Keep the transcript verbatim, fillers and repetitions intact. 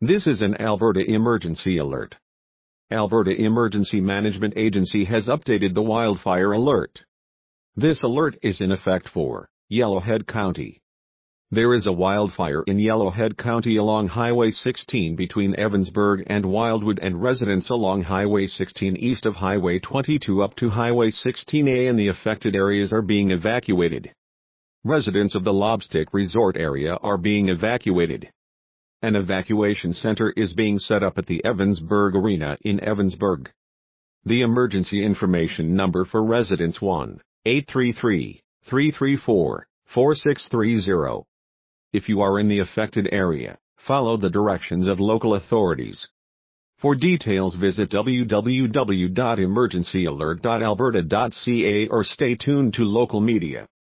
This is an Alberta emergency alert. Alberta Emergency Management Agency has updated the wildfire alert. This alert is in effect for Yellowhead County. There is a wildfire in Yellowhead County along Highway sixteen between Evansburg and Wildwood, and residents along Highway sixteen east of Highway twenty-two up to Highway sixteen A in the affected areas are being evacuated. Residents of the Lobstick Resort area are being evacuated. An evacuation center is being set up at the Evansburg Arena in Evansburg. The emergency information number for residents one eight three three, three three four, four six three zero. If you are in the affected area, follow the directions of local authorities. For details, visit w w w dot emergency alert dot alberta dot c a or stay tuned to local media.